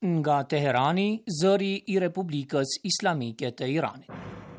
nga Teherani, zëri I Republikës Islamike të Iranit.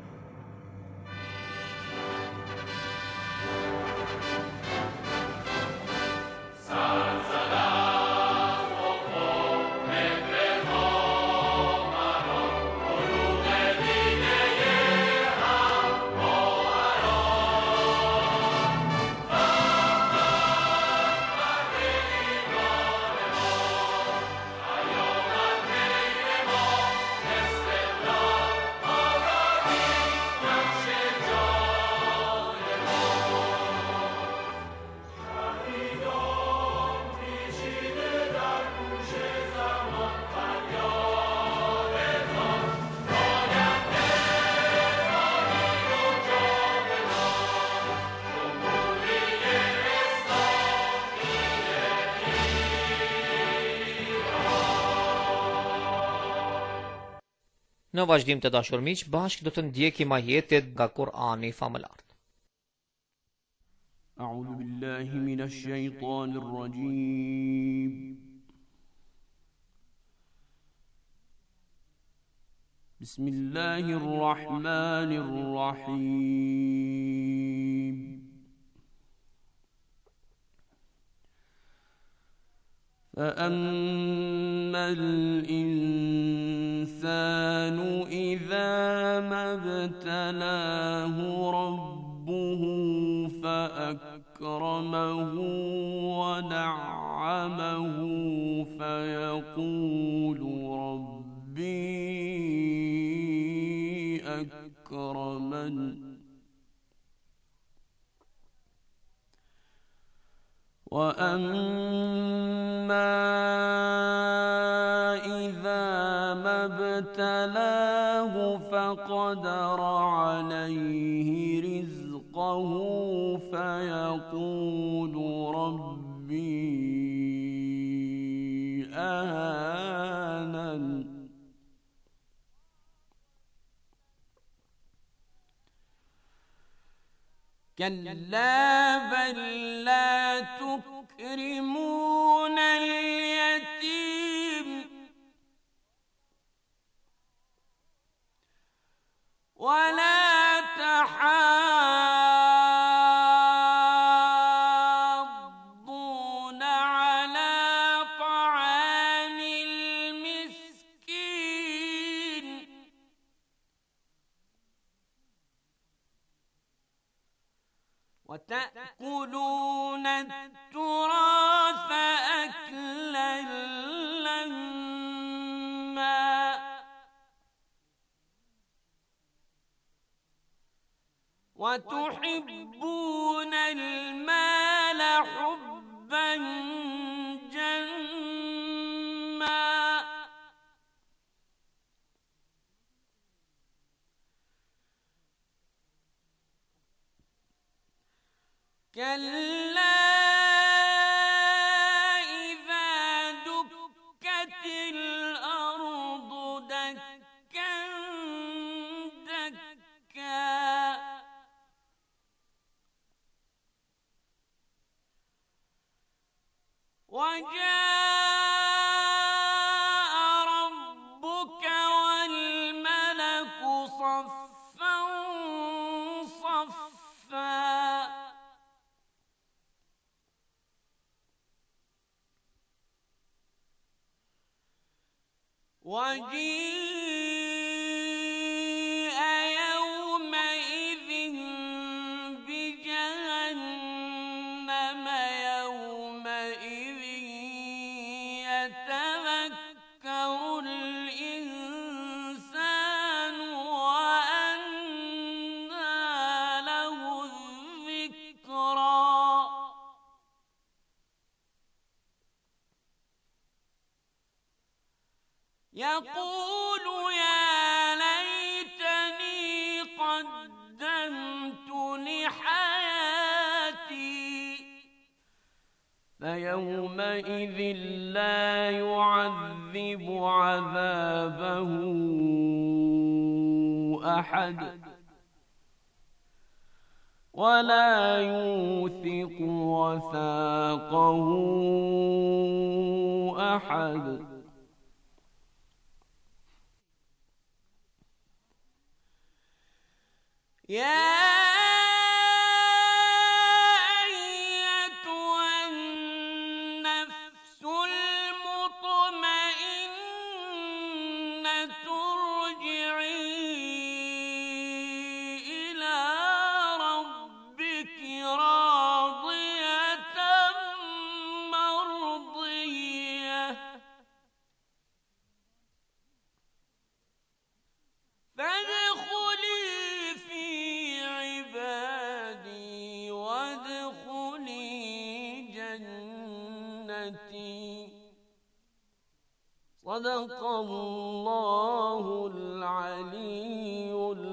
Në vazhdim të dashur miq, bashkë do të ndjekim ajetet nga Kur'ani famëlar. A'udhu billahi minash shaitanir rajim. Bismillahir rahmanir rahim. فأما الإنسان إذا ما ابتلاه ربه فأكرمه ونعمه فيقول ربي أكرمن وأما إذا ما ابتلاه فقدر عليه رزقه فيقول ربي أهانن كلا بل لا تكرمون اليتيم ولا تحاضون على طعام المسكين وتأكلون التراث أكلا لما وتحبون المال حبا جما كلا إذا دكت الأرض دكا دكا وجاء ربك والملك صفا صفا وجيء يومئذ بجهنم يومئذ يتذكر الإنسان وأنى له الذكرى يقول يا ليتني قدمت لحياتي فيومئذ لا يعذب عذابه أحد ولا يوثق وثاقه أحد صدق الله العلي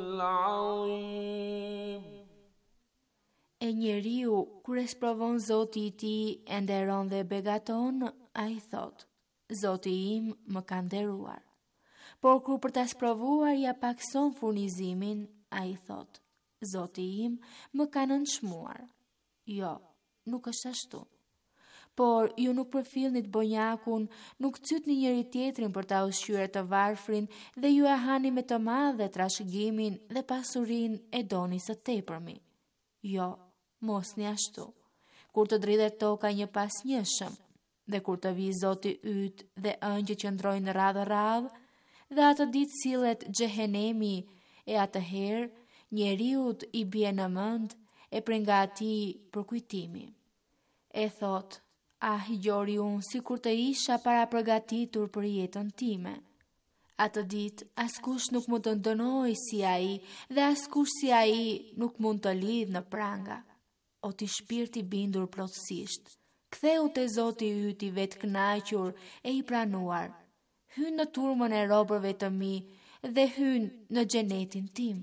العظيم. E njeriu, kur e sprovon Zoti i tij e nderon dhe begaton, ai thot: Zoti im më ka nderuar. Por kur për ta sprovuar ja pakson furnizimin, ai thot: Zoti im më ka nënçmuar. Jo, nuk është ashtu. Por ju nuk përfillni të bonjakun, nuk cytni njëri tjetrin për ta ushqyer të varfrin dhe ju e hani me të madhe trashëgimin dhe pasurinë e doni së tepërmi. Jo, mos një ashtu. Kur të dridhet toka një pas njëshëm, dhe kur të vi Zoti yt dhe ëngjë që ndrojnë radhë, dhe atë ditë sillet xhehenemi, e atëherë njeriut i bie në mend e prej nga atij përkujtimi. E thot: Ah, gjori unë si kur të isha para përgatitur për jetën time. Atë ditë, askush nuk mund të ndënoj si ai, dhe askush si ai nuk mund të lidh në pranga. O ti shpirti bindur plotësisht, ktheu te Zoti yt i vetë kënaqur e i pranuar. Hyn në turmën e robërve të mi dhe hyn në xhenetin tim.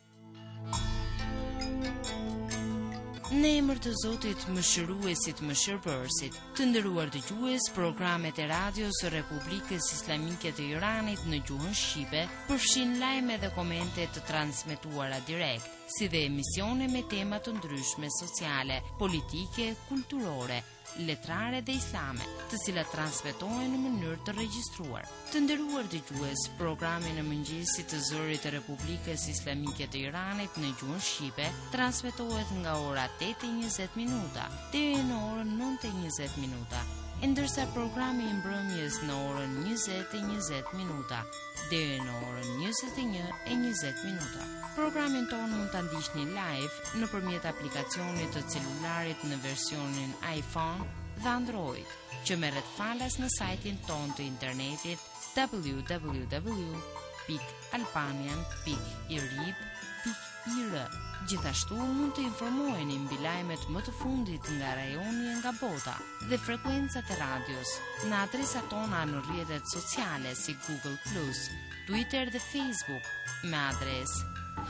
Në emër të Zotit Mëshiruesit Mëshirbërësit, të nderuar dëgjues, programet e radios së Republikës Islamike të Iranit në gjuhën shqipe përfshin lajme dhe komente të transmetuara direkt, si dhe emisione me tema të ndryshme sociale, politike, kulturore, letrare dhe islame, të cilat transmetohen në mënyrë të regjistruar. Të nderuar dëgjues, programi në mëngjesit të zërit të Republikës Islamike të Iranit në gjuhën shqipe transmetohet nga ora 8:20 deri në orën 9:20, ndërsa programi i mbrëmjes në orën 20:20 deri në orën 21:20. Programin tonë mund ta ndiqni live nëpërmjet aplikacionit të celularit në versionin iPhone dhe Android, që merret falas në sajtin tonë të internetit www.albanian.irib.ir. Gjithashtu mund të informoheni mbi lajmet më të fundit nga rajoni e nga bota dhe frekuencat e radios në adresat tona në rrjetet sociale si Google+, Twitter dhe Facebook me adresë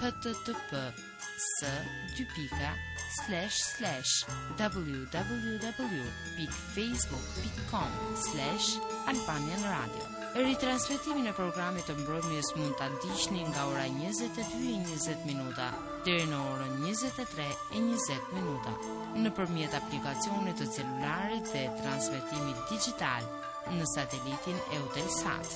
http://www.facebook.com/Albanian Radio. Ritransmetimin e programit të mbrëmjes mund ta ndiqni nga ora 22:20 deri në orën 23:20 nëpërmjet aplikacionit të celularit dhe transmetimit digjital në satelitin Eutelsat.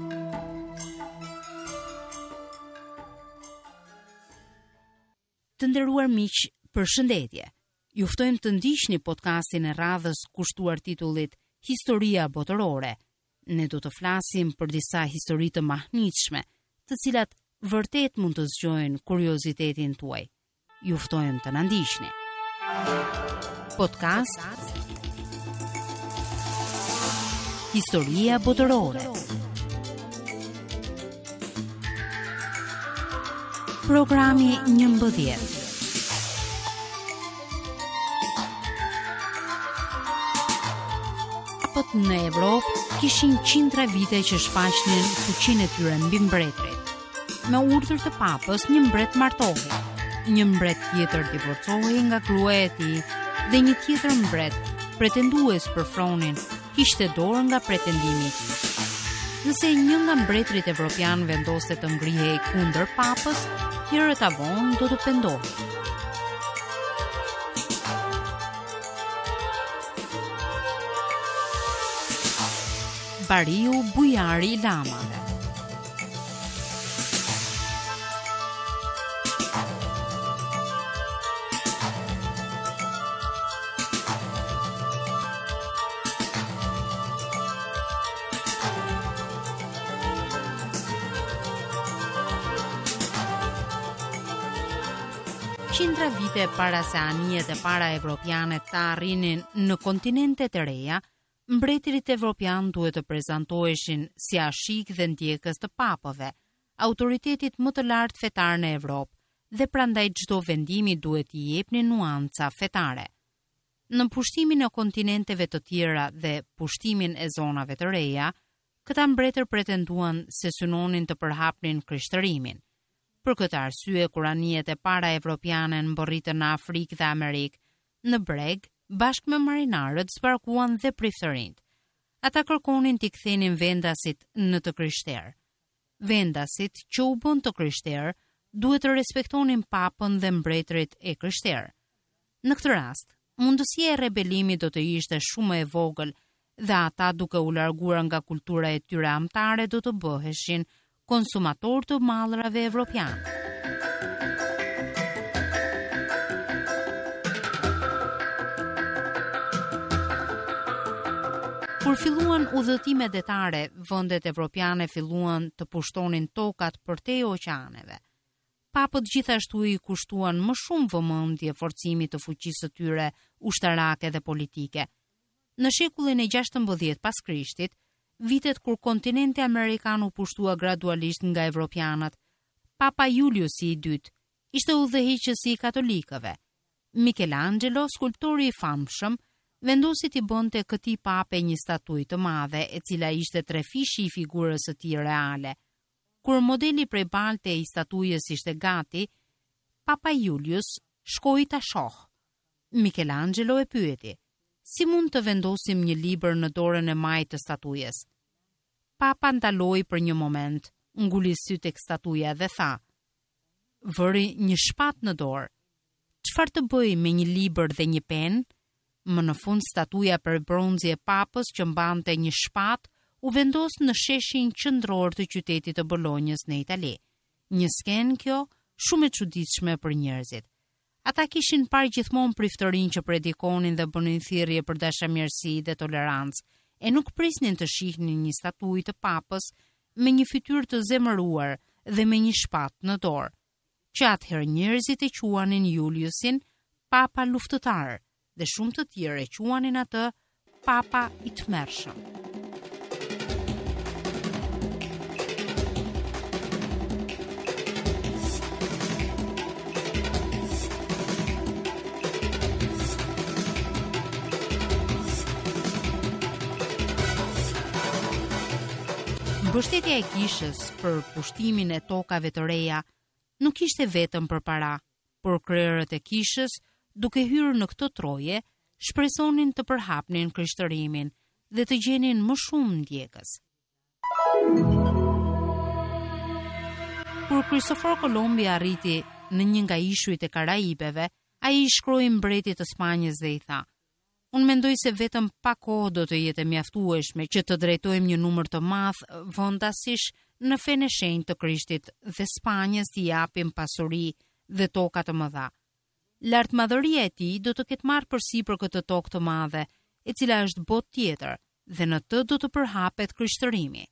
Të nderuar miq, përshëndetje. Ju ftojmë të ndiqni podcastin e radhës kushtuar titullit Historia botërore. Ne do të flasim për disa histori të mahnitshme, të cilat vërtet mund të zgjojnë kuriozitetin tuaj. Ju ftojmë të na ndiqni. Podcast Historia botërore. Programi 11. Në Evropë kishin qindra vite që shfaqnin fuqinë e tyre mbi mbretërit. Me urdhër të papës, një mbret martohej, një mbret tjetër divorcohej nga gruaja e tij dhe një tjetër mbret, pretendues për thronin, kishte dorë nga pretendimi i tij. Nëse një nga mbretërit evropian vendoste të ngrihej kundër papës, herët avon do të pendohej. Bariu bujari i lamave. Qindra vite para se anijet e para evropiane të arrinin në kontinentet e reja, mbretërit evropian duhet të prezantoheshin si ashik dhe ndjekës të papëve, autoritetit më të lartë fetar në Evropë, dhe prandaj çdo vendimi duhet i jepni nuanca fetare. Në pushtimin e kontinenteve të tjera dhe pushtimin e zonave të reja, këta mbretër pretenduan se synonin të përhapnin krishtërimin. Për këtë arsye, kur anijet e para evropiane mbërritën në Afrikë dhe Amerikë, në breg, bashkë me marinarët zbarkuan dhe priftërinjt. Ata kërkonin t'i kthenin vendasit në të krishterë. Vendasit që u bën të krishterë duhet të respektonin papën dhe mbretërit e krishterë. Në këtë rast, mundësia e rebelimit do të ishte shumë e vogël dhe ata duke u larguar nga kultura e tyre amtare do të bëheshin konsumator të mallrave evropiane. Kur filluan udhëtimet detare, vendet evropiane filluan të pushtonin tokat përtej oqeaneve. Papët gjithashtu i kushtuan më shumë vëmendje forcimit të fuqisë së tyre ushtarake dhe politike. Në shekullin e 16 pas Krishtit, vitet kur kontinenti amerikan u pushtua gradualisht nga evropianët, Papa Julius i dytë ishte udhëheqësi i katolikëve. Michelangelo, skulptori i famshëm, vendosi t'i bënte këtij pape një statuj të madhe, e cila ishte trefishi i figurës së tij reale. Kur modeli prej balte i statujës ishte gati, Papa Julius shkoi ta shohë. Michelangelo e pyeti: "Si mund të vendosim një libër në dorën e majtë të statujës?" Papa ndaloi për një moment, nguli sy tek statuja dhe tha: "Vëri një shpatë në dorë. Çfarë të bëj me një libër dhe një penë?" Më në fund statuja për bronzi e papës që mbante një shpatë u vendos në sheshin qendror të qytetit të Bolonjës në Itali. Një skenë kjo shumë e çuditshme për njerëzit. Ata kishin parë gjithmonë priftërinë që predikonin dhe bënin thirrje për dashamirësi dhe tolerancë, e nuk prisnin të shihnin një statuj të papës me një fytyrë të zemëruar dhe me një shpatë në dorë. Që atëherë njerëzit e quanin Juliusin Papa luftëtar dhe shumë të tjerë e quanin atë Papa i tmerrshëm. Mbështetja e kishës për pushtimin e tokave të reja nuk ishte vetëm për para, por krerët e kishës, duke hyrë në këtë troje, shpresonin të përhapnin krishtërimin dhe të gjenin më shumë ndjekës. Kur Kristofor Kolombi arriti në një nga ishujt e Karaibeve, ai i shkroi mbretit të Spanjës dhe i tha: "Unë mendoj se vetëm pak kohë do të jetë mjaftueshme që të drejtojmë një numër të madh vendasish në fenë e shenjtë të Krishtit dhe Spanjës t'i japim pasuri dhe toka të mëdha. Lartmadhëria e tij do të ketë marrë përsipër këtë tokë të madhe, e cila është botë tjetër, dhe në të do të përhapet krishtërimi."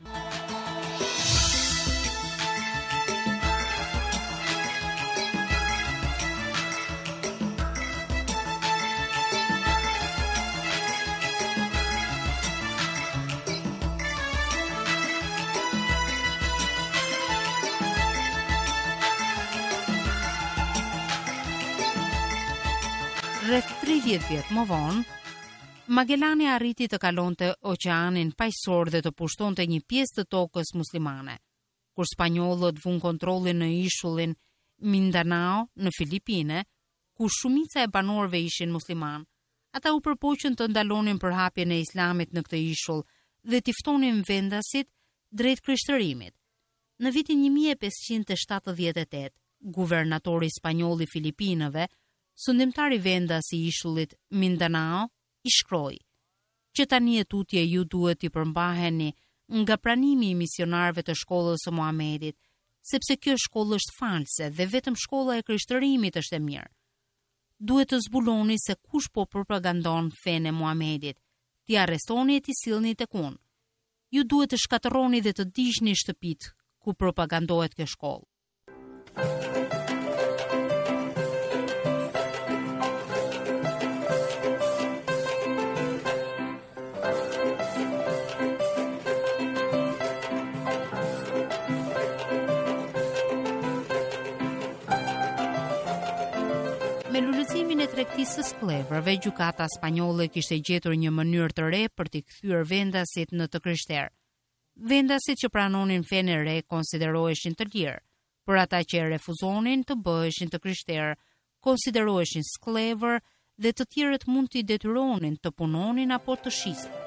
Rreth 30 vjet më vonë, Magellani arriti të kalonte oqeanin paqësor dhe të pushtonte një pjesë të tokës muslimane. Kur spanjollët vun kontrollin në ishullin Mindanao në Filipine, ku shumica e banorëve ishin musliman, ata u përpoqën të ndalonin përhapjen e islamit në këtë ishull dhe t'i ftonin vendasit drejt krishtërimit. Në vitin 1578, guvernatori spanjoll i Filipinëve, sundimtari vendas i ishullit Mindanao, i shkroi: "Që tani e tutje ju duhet t'i përmbaheni nga pranimi i misionarëve të shkollës së Muhamedit, sepse kjo shkollë është false dhe vetëm shkolla e krishtërimit është e mirë. Duhet të zbuloni se kush po propagandon fenë e Muhamedit, t'i arrestoni e t'i sillni tek unë. Ju duhet të shkatërroni dhe të digjni shtëpitë ku propagandohet kjo shkollë." shpenzimin e tregtisë së sklevrave, gjykata spanjolle kishte gjetur një mënyrë të re për t'i kthyer vendasit në të krishterë. Vendasit që pranonin fenë e re konsideroheshin të lirë, por ata që e refuzonin të bëheshin të krishterë konsideroheshin sklever dhe të tjerët mund t'i detyronin të punonin apo të shisnin.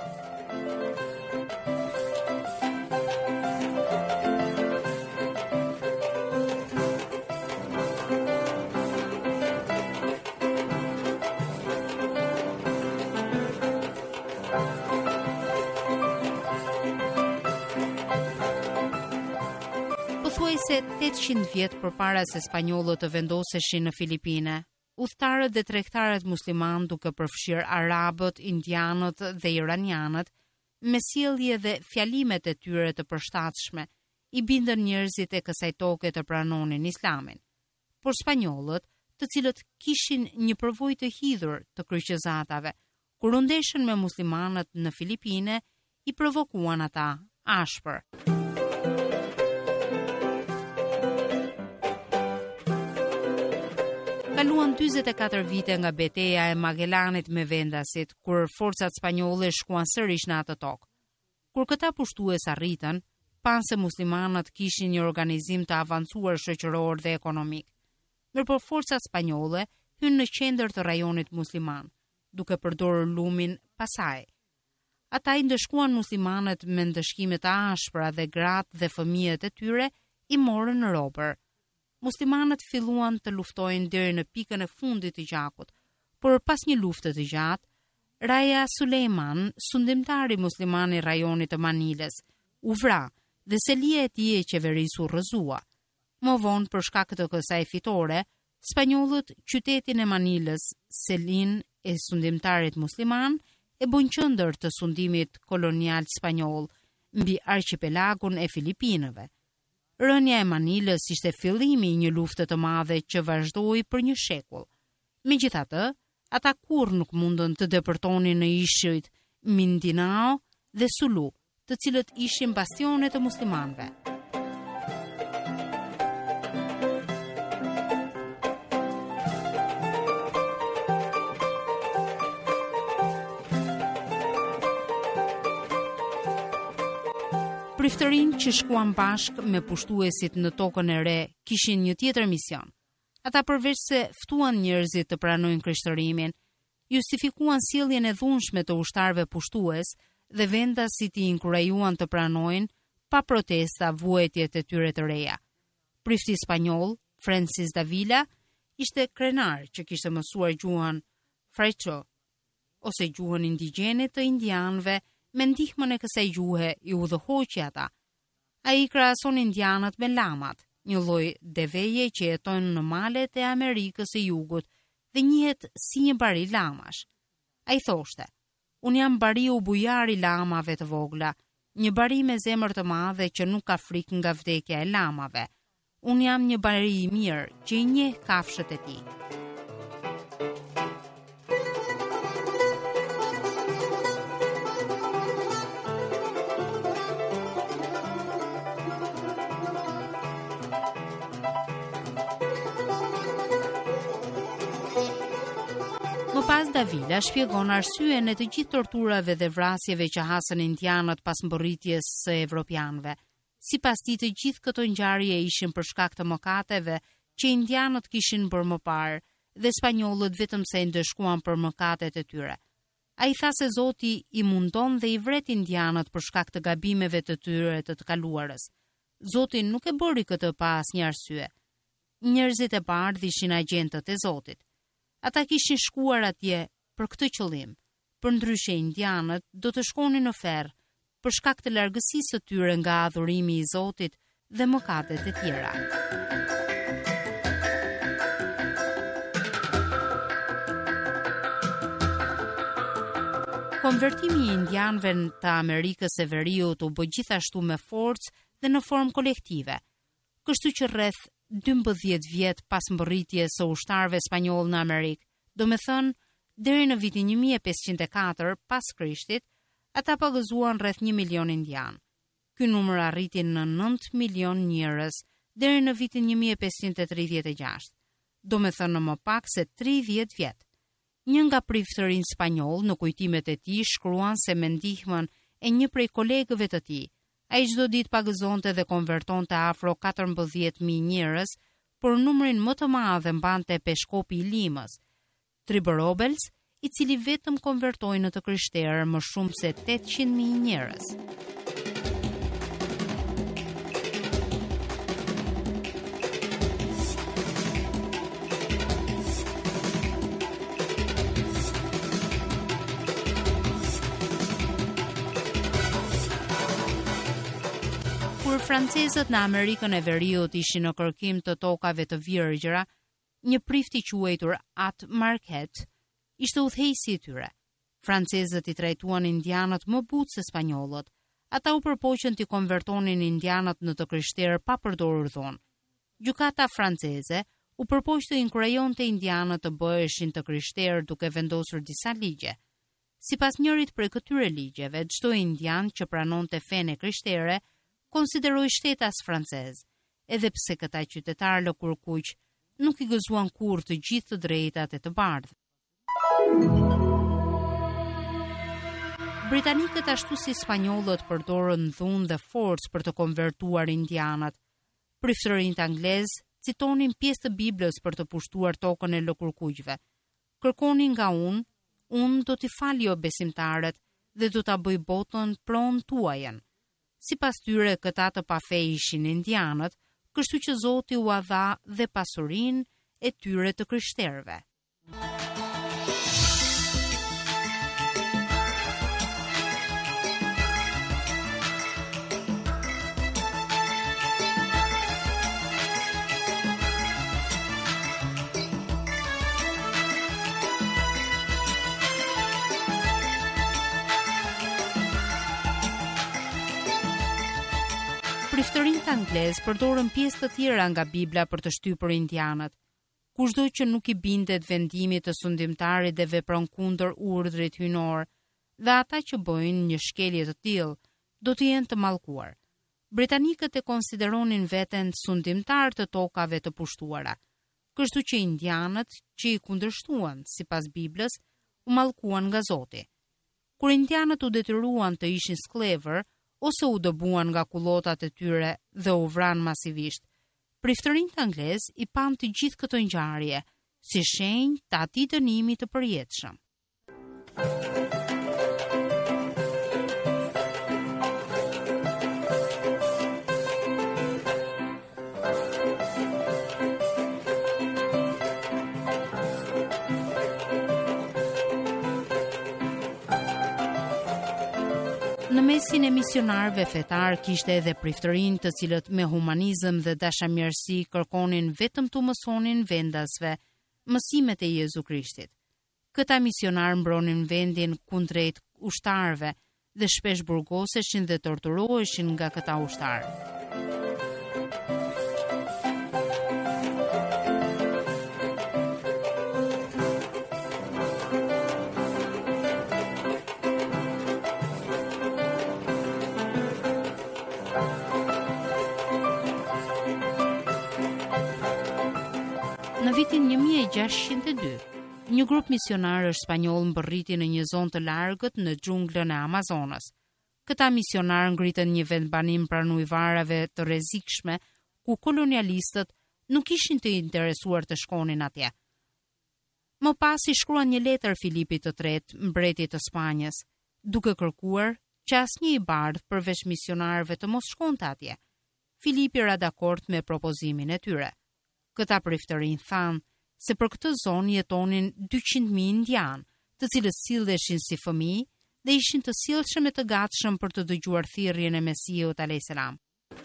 Se 800 vjet përpara se spanjollët të vendoseshin në Filipine, udhëtarët dhe tregtarët musliman, duke përfshirë arabët, indianët dhe iranianët, me sjellje dhe fjalimet e tyre të përshtatshme, i bindën njerëzit e kësaj toke të pranonin islamin. Por spanjollët, të cilët kishin një përvojë të hidhur të kryqëzatave, kur u ndeshën me muslimanët në Filipine, i provokuan ata ashpër. Kaluan 44 vite nga betejë e Magellanit me vendasit, kur forcat spanjolle shkuan sërish në atë tokë. Kur këta pushtues arritën, panë se muslimanët kishin një organizim të avancuar shoqëror dhe ekonomik. Mirëpo forcat spanjolle hynë në qendër të rajonit musliman, duke përdorur lumin pasaj. Ata i ndëshkuan muslimanët me ndëshkime të ashpra dhe gratë dhe fëmijët e tyre i morën në robër. Muslimanët filluan të luftojnë deri në pikën e fundit të gjakut, por pas një lufte të gjatë, Raja Suleiman, sundimtari musliman i rajonit të Manilës, u vra dhe selia e tij e qeverisë u rrëzua. Më vonë, për shkak të kësaj fitore, spanjollët qytetin e Manilës, selin e sundimtarit musliman, e bën qendër të sundimit kolonial spanjoll mbi arqipelagun e Filipinëve. Rënja e Manilës ishte fillimi i një lufte të madhe që vazhdoi për një shekull. Megjithatë, ata kurrë nuk mundën të depërtonin në ishujt Mindanao dhe Sulu, të cilët ishin bastionet e muslimanëve. Priftërinë që shkuan bashkë me pushtuesit në tokën e re kishin një tjetër mision. Ata përveç se ftuan njerëzit të pranojnë krishtërimin, justifikuan sjelljen e dhunshme të ushtarëve pushtues dhe vendasit i inkurajuan të pranojnë pa protesta vuajtjet e tyre të reja. Prifti spanjoll, Francis Davila, ishte krenar që kishte mësuar gjuhën Fraicho, ose gjuhën indigjene të indianëve. Me ndihmën e kësaj gjuhe i udhëhoqi ata. Ai krahason indianët me lamat, një lloj deveje që jetojnë në malet e Amerikës së Jugut dhe njihet si një bari lamash. Ai thoshte: "Unë jam bariu bujari lamave të vogla, një bari me zemër të madhe që nuk ka frikë nga vdekja e lamave. Unë jam një bari i mirë që i njeh kafshët e tij." Pas Davila shpjegon arsyen e të gjithë torturave dhe vrasjeve që hasën indianët pas mbërritjes së evropianëve. Sipas tij, të gjithë këto ngjarje ishin për shkak të mëkateve që indianët kishin bërë më parë dhe spanjollët vetëm se i ndëshkuan për mëkatet e tyre. Ai tha se Zoti i mundon dhe i vret indianët për shkak të gabimeve të tyre të kaluarës. Zoti nuk e bëri këtë pa asnjë arsye. Njerëzit e bardhë ishin agjentët e Zotit. Ata kishin shkuar atje për këtë qëllim. Përndryshe indianët do të shkonin në ferr për shkak të largësisë së tyre nga adhurimi i Zotit dhe mëkatet e tjera. Konvertimi i indianëve të Amerikës së Veriut u bë gjithashtu me forcë dhe në formë kolektive. Kështu që rreth 12 vjet pas mbërritjes së ushtarëve spanjoll në Amerikë, do me thënë, deri në vitin 1504 pas Krishtit, ata pagëzuan rreth 1 milion indian. Ky numër arriti në 9 milion njerëz deri në vitin 1536. do me thënë në më pak se 30 vjet. Një nga priftërin spanjoll në kujtimet e tij shkruan se me ndihmën e një prej kolegëve të tij, ai çdo ditë pagëzonte dhe konvertonte afro 14.000 njerëz, por numrin më të madh e mbante peshkopi i Limës, Tribo Robles, i cili vetëm konvertoi në të krishterë më shumë se 800.000 njerëz. Kur francezët në Amerikën e Veriut ishin në kërkim të tokave të virgjëra, një prift i quajtur At Marquette ishte udhëheqësi i tyre. Francezët i trajtuan indianët më butë se spanjollët. Ata u përpoqën t'i konvertonin indianët në të krishterë pa përdorur dhonë. Gjykata franceze u përpoq të inkurajonte indianët të bëheshin të krishterë duke vendosur disa ligje. Sipas njërit prej këtyre ligjeve, çdo indian që pranonte fenë krishtere konsideroi shtetas francez, edhe pse këta qytetarë lëkurkuq nuk i gëzuan kurrë të gjithë të drejtat e të bardhë. Britanikët ashtu si spanjollët përdorën dhunë dhe forcë për të konvertuar indianët. Priftërinjt anglezë citonin pjesë të Biblës për të pushtuar tokën e lëkurkuqve. Kërkonin nga unë do t'i fal jo besimtarët dhe do t'a bëj botën pronë tuajën. Sipas tyre këta të pafe ishin indianët, kështu që Zoti u dha dhe pasurinë e tyre të krishterëve. Priftërinjt anglezë përdorën pjesë të tjera nga Bibla për të shtypur indianët. Kushdo që nuk i bindet vendimit të sundimtarit dhe vepron kundër urdhrit hyjnor, dhe ata që bëjnë një shkelje të tillë, do të jenë të mallkuar. Britanikët e konsideronin veten sundimtar të tokave të pushtuara, kështu që indianët që i kundërshtuan sipas Biblës u mallkuan nga Zoti. Kur indianët u detyruan të ishin sklever ose u dëbuan nga kullotat e tyre dhe u vranë masivisht, priftërinjt anglezë i pan të gjithë këtë ngjarje si shenjë të atij dënimi të përjetshëm. Në mesin e misionarëve fetar kishte edhe priftërinj të cilët me humanizëm dhe dashamirësi kërkonin vetëm të mësonin vendasve mësimet e Jezu Krishtit. Këta misionar mbronin vendin kundrejt ushtarëve dhe shpesh burgoseshin dhe torturoheshin nga këta ushtarë. Në vitin 1602, një grup misionarësh spanjoll mbërriti në një zonë të largët në xhunglën e Amazonës. Këta misionarë ngritën një vendbanim pranë ujëvarave të rrezikshme ku kolonialistët nuk ishin të interesuar të shkonin atje. Më pas i shkruan një letër Filipit të Tretë, mbretit të Spanjës, duke kërkuar që asnjë i bardh përveç misionarëve të mos shkonte atje. Filipi ra dakord me propozimin e tyre. Këta priftërinj thanë se për këtë zonë jetonin 200.000 indian, të cilët silleshin si fëmijë dhe ishin të sjellshëm e të gatshëm për të dëgjuar thirrjen e Mesiut alayhis salam.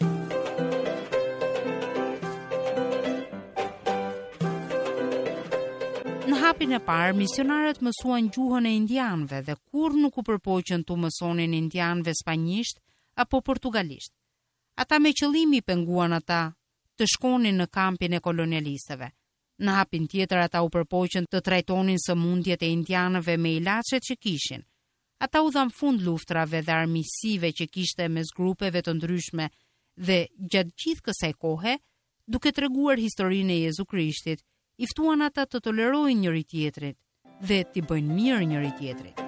Në hapin e parë, misionarët mësuan gjuhën e indianëve dhe kurrë nuk u përpoqën të mësonin indianëve spanjisht apo portugalisht. Ata me qëllim i penguan ata të shkonin në kampin e kolonialistëve. Në hapin tjetër ata u përpoqën të trajtonin sëmundjet e indianëve me ilaçet që kishin. Ata u dhan fund luftrave dhe armiqësive që kishte mes grupeve të ndryshme dhe gjatë gjithë kësaj kohe, duke treguar historinë e Jezu Krishtit, i ftuan ata të tolerojnë njëri tjetrit dhe t'i bëjnë mirë njëri tjetrit.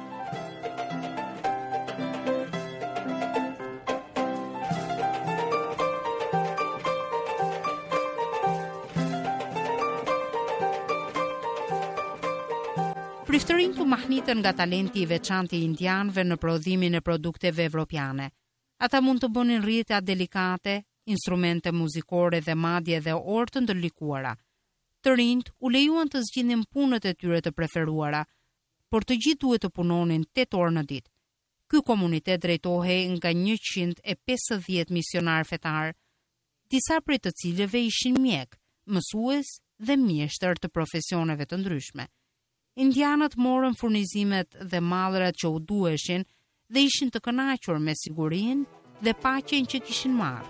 Priftërinjtë u mahnitën nga talenti i veçantë i indianëve në prodhimin e produkteve evropiane. Ata mund të bënin rrjeta delikate, instrumente muzikore dhe madje edhe orë të ndërlikuara. Të rinjt u lejuan të zgjidhnin punët e tyre të preferuara, por të gjithë duhet të punonin 8 orë në ditë. Ky komunitet drejtohej nga 150 misionar fetar, disa prej të cilëve ishin mjek, mësues dhe mjeshtër të profesioneve të ndryshme. Indianët morën furnizimet dhe mallrat që u duheshin dhe ishin të kënaqur me sigurinë dhe paqen që kishin marrë.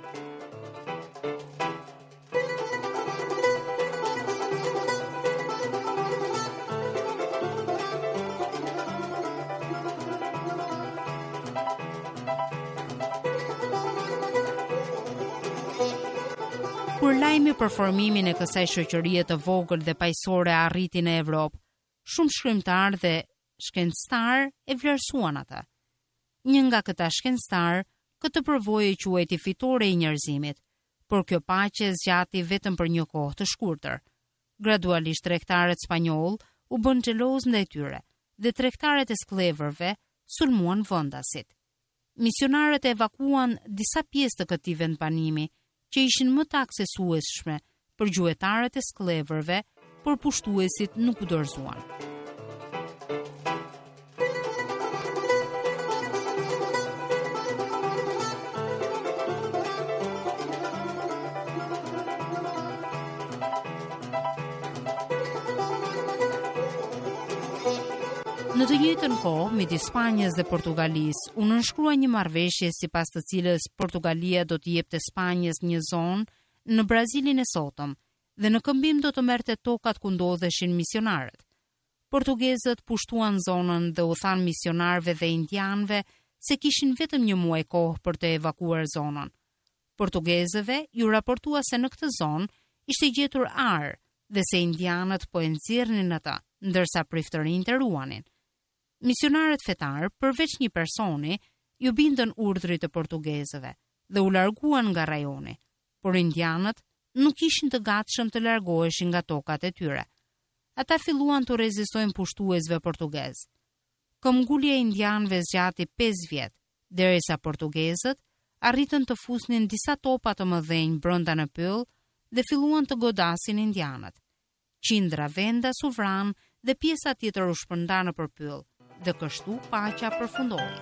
Kur lajmi për formimin e kësaj shoqërie të vogël dhe paqësore arriti në Evropë, shumë shkrimtar dhe shkencëtar e vlerësuan ata. Një nga këta shkencëtar, këtë përvojë quajti fitore i njerëzimit, por kjo paqe zgjati vetëm për një kohë të shkurtër. Gradualisht tregtarët spanjoll u bën xheloz ndaj tyre dhe tregtarët e skllëvërve sulmuan vendasit. Misionarët evakuan disa pjesë të këtij vendbanimi që ishin më të aksesueshme për gjuetarët e skllëvërve, por pushtuesit nuk u dorëzuan. Në të njëjtën kohë, midis Spanjës dhe Portugalisë u nënshkrua një marrëveshje sipas të cilës Portugalia do të jepte Spanjës një zonë në Brazilin e sotëm dhe në këmbim do të merrte tokat ku ndodheshin misionarët. Portugezët pushtuan zonën dhe u thanë misionarëve dhe indianëve se kishin vetëm një muaj kohë për të evakuar zonën. Portugezëve ju raportua se në këtë zonë ishte gjetur ar dhe se indianët po e nxjerrnin ata, ndërsa priftërinjtë ruanin. Misionarët fetar, përveç një personi, ju bindën urdhrit të portugezëve dhe u larguan nga rajoni, por indianët nuk ishin të gatshëm të largoheshin nga tokat e tyre. Ata filluan të rezistojnë pushtuesve portugez. Këmbgulja e indianëve zgjati 5 vjet, derisa portugezët arritën të fusnin disa topa të mëdhenj brenda në pyll dhe filluan të godasin indianët. Qindra venda u vranë dhe pjesa tjetër u shpërnda në përpyll dhe kështu paqja përfundoi.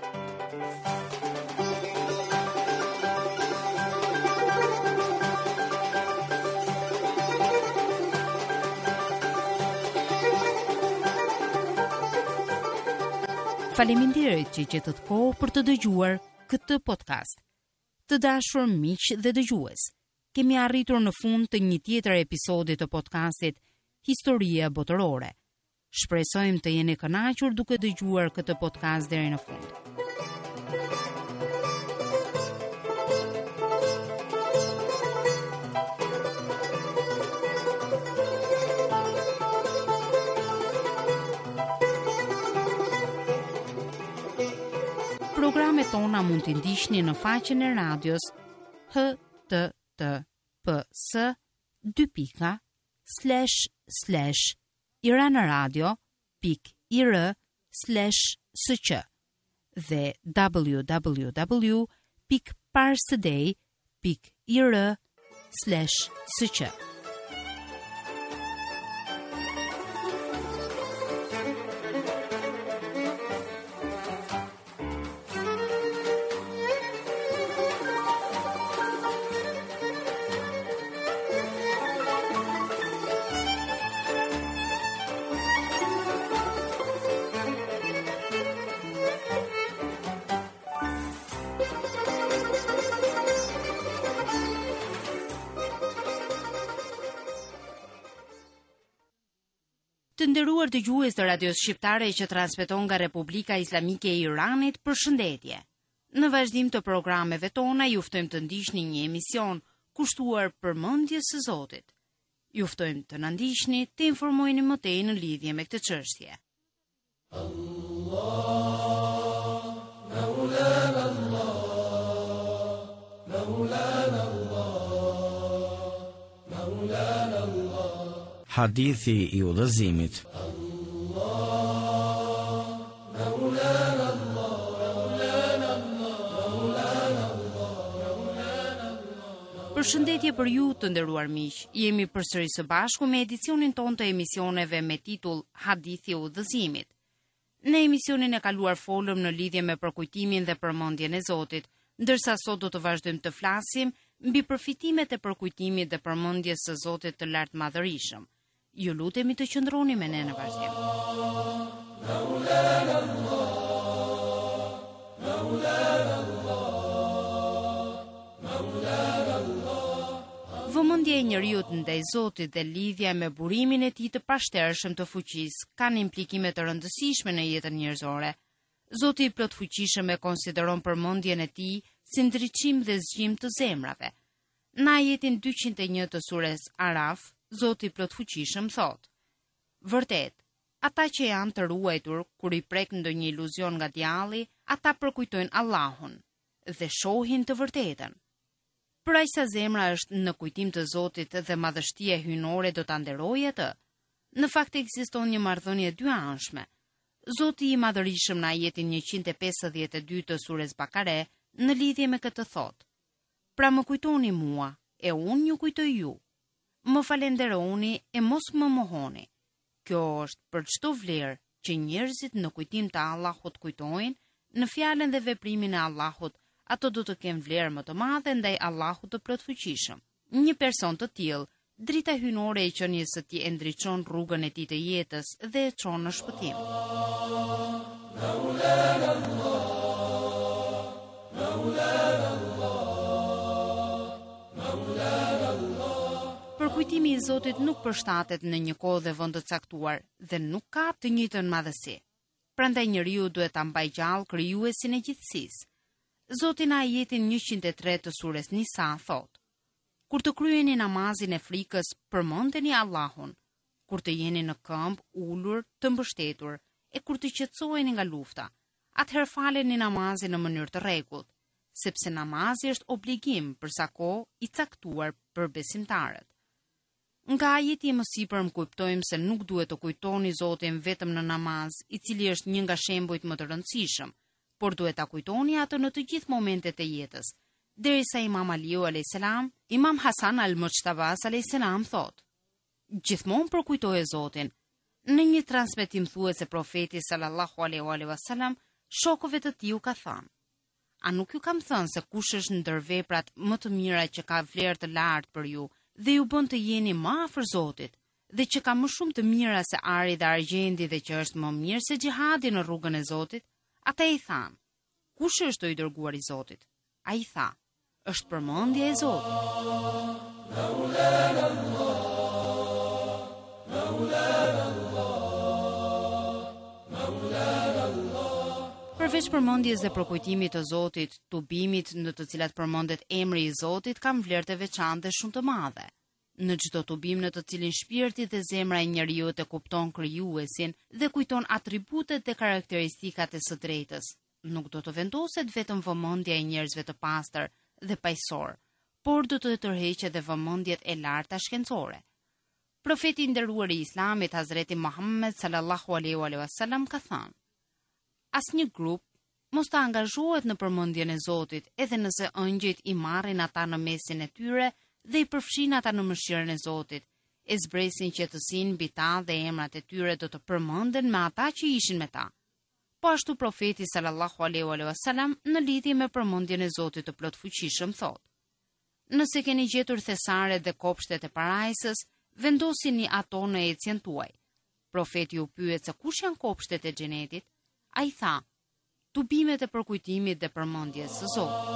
Faleminderit që gjetët kohë për të dëgjuar këtë podcast. Të dashur miq dhe dëgjues, kemi arritur në fund të një tjetër episodi të podcastit Historia botërore. Shpresojmë të jeni kënaqur duke dëgjuar këtë podcast deri në fund. Programet tona mund t'i ndiqni në faqen e radios https://iranaradio.ir/sq dhe www.parstoday.ir/sq. Të nderuar dëgjues të radios shqiptare që transmeton nga Republika Islamike e Iranit, përshëndetje. Në vazhdim të programeve tona ju ftojmë të ndiqni një emision kushtuar përmendjes së Zotit. Ju ftojmë të na ndiqni, të informoheni më tej në lidhje me këtë çështje. Hadithi i udhëzimit. Përshëndetje për ju të nderuar miq. Jemi përsëri së bashku me edicionin ton të emisioneve me titull Hadithi i udhëzimit. Në emisionin e kaluar folëm në lidhje me përkujtimin dhe përmendjen e Zotit, ndërsa sot do të vazhdojmë të flasim mbi përfitimet e përkujtimit dhe përmendjes së Zotit të lartë madhërisëm. Ju lutemi të qëndroni me ne në vazhdim. Vëmendja e njeriut ndaj Zotit dhe lidhja me burimin e tij të pashtershëm të fuqisë kanë implikime të rëndësishme në jetën njerëzore. Zoti i plot fuqishëm e konsideron përmendjen e tij si ndriçim dhe zgjim të zemrave. Në ajetin 201 të sures Araf, Zoti i plot fuqishëm thotë: Vërtet, ata që janë të ruajtur kur i prek ndonjë iluzion nga djalli, ata përkujtojnë Allahun dhe shohin të vërtetën. Për aq sa zemra është në kujtim të Zotit dhe madhështia hyjnore do ta nderojë atë. Në fakt ekziston një marrëdhënie dyanshme. Zoti i madhërisëm në ajetin 152 të sures Bakare në lidhje me këtë thotë: Pra më kujtoni mua, e unë ju kujtoj ju. Më falenderoni e mos më mohoni. Kjo është për çdo vlerë që njerëzit në kujtim të Allahut kujtojnë, në fjalën dhe veprimin e Allahut, ato do të kenë vlerë më të madhe ndaj Allahut të plotfuqishëm. Një person të tillë, drita hyjnore e qenies së tij e ndriçon rrugën e tij të jetës dhe e çon në shpëtim. Përkujtimi i Zotit nuk përshtatet në një kohë dhe vend të caktuar dhe nuk ka të njëjtën madhësi. Prandaj njeriu duhet ta mbajë gjallë krijuesin e gjithësisë. Zoti në ajetin 103 të sures Nisa thotë: Kur të kryeni namazin e frikës, përmendeni Allahun. Kur të jeni në këmbë, ulur, të mbështetur, e kur të qetësoheni nga lufta, atëherë faleni namazin në mënyrë të rregullt, sepse namazi është obligim për sa kohë i caktuar për besimtarët. Nga ajeti më sipër kuptojmë se nuk duhet të kujtoni Zotin vetëm në namaz, i cili është një nga shembujt më të rëndësishëm, por duhet ta kujtoni atë në të gjithë momentet e jetës. Derisa Imam Aliu a.s., Imam Hasan al-Mujtabas a.s. thotë: Gjithmonë përkujtoje Zotin. Në një transmetim thuhet se profeti sallallahu alaihi wasallam shokëve të tij u ka thënë: A nuk ju kam thënë se kush është ndër veprat më të mira që ka vlerë të lartë për ju dhe ju bën të jeni më afër Zotit, dhe që ka më shumë të mira se ari dhe argjendi dhe që është më mirë se xhihadi në rrugën e Zotit? Ata i thanë: Kush është i dërguar i Zotit? Ai tha: Është përmendja e Zotit. Përveç përmendjes dhe përkujtimit të Zotit, tubimit në të cilat përmendet emri i Zotit kanë vlerë të veçantë dhe shumë të madhe. Në çdo tubim në të cilin shpirti dhe zemra e njeriu të kupton krijuesin dhe kujton atributet dhe karakteristikat e së drejtës, nuk do të vendoset vetëm vëmendja e njerëzve të pastër dhe paqësor, por do të tërheqet edhe vëmendjet e larta shkencore. Profeti i nderuar i Islamit Hazreti Muhammed sallallahu alaihi wasallam ka thënë: Asnjë grup mos të angazhohet në përmendjen e Zotit, edhe nëse ëngjëjt i marrin ata në mesin e tyre dhe i përfshin ata në mëshirën e Zotit, e zbresin qetësinë mbi ta dhe emrat e tyre do të përmenden me ata që ishin me ta. Po ashtu profeti sallallahu alaihi wasallam në lidhje me përmendjen e Zotit të plotfuqishëm thotë: Nëse keni gjetur thesaret dhe kopshtet e parajsës, vendosini ato në ecjen tuaj. Profeti u pyet se kush janë kopshtet e xhenetit? Ai tha: Tubimet e përkujtimit dhe përmendjes së Zotit.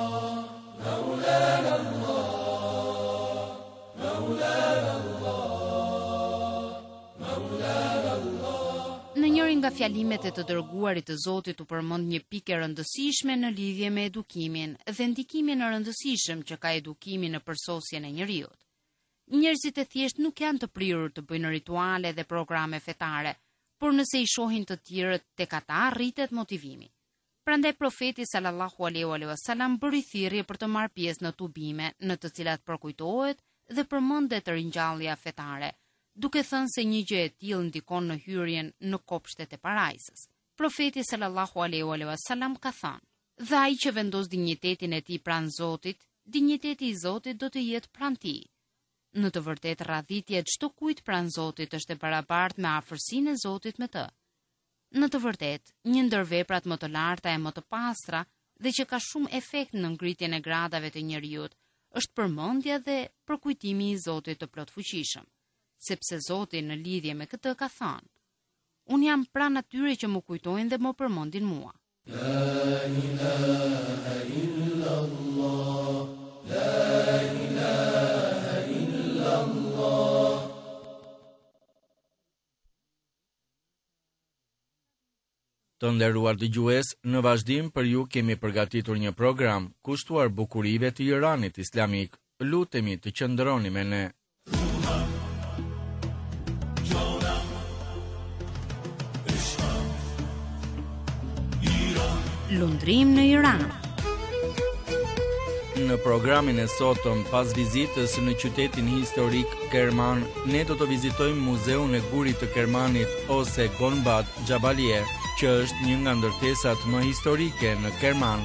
Në njërin nga fjalimet e të dërguarit të Zotit u përmend një pikë e rëndësishme në lidhje me edukimin dhe ndikimin e rëndësishëm që ka edukimi në përsosjen e njeriut. Njerëzit e thjesht nuk janë të prirur të bëjnë rituale dhe programe fetare, por nëse i shohin të tjerët tek ata rritet motivimi. Prandaj profeti sallallahu alaihi wasallam bëri thirrje për të marrë pjesë në tubime në të cilat përkujtohet dhe përmendet ringjallja fetare, duke thënë se një gjë e tillë ndikon në hyrjen në kopshtet e parajsës. Profeti sallallahu alaihi wasallam ka thënë: "Dhe ai që vendos dinjitetin e tij pranë Zotit, dinjiteti i Zotit do të jetë pranë tij." Në të vërtetë, radhitja e çdo kujt pranë Zotit është e barabartë me afërsinë e Zotit me të. Në të vërtetë, një ndër veprat më të larta e më të pastra dhe që ka shumë efekt në ngritjen e gradave të njerëzit është përmendja dhe përkujtimi i Zotit të plotfuqishëm, sepse Zoti në lidhje me këtë ka thënë: "Unë jam pranë atyre që më kujtojnë dhe më përmendin mua." La ilaha illallah, la ilaha illallah. Të nderuar dëgjues, në vazhdim për ju kemi përgatitur një program kushtuar bukurive të Iranit islamik. Lutemi të qëndroni me ne. Lundrim në Iran. Në programin e sotëm, pas vizitës në qytetin historik Kerman, ne do të vizitojmë muzeun e gurit të Kermanit ose Gonbad Jabalie, që është një nga ndërtesat më historike në Kerman.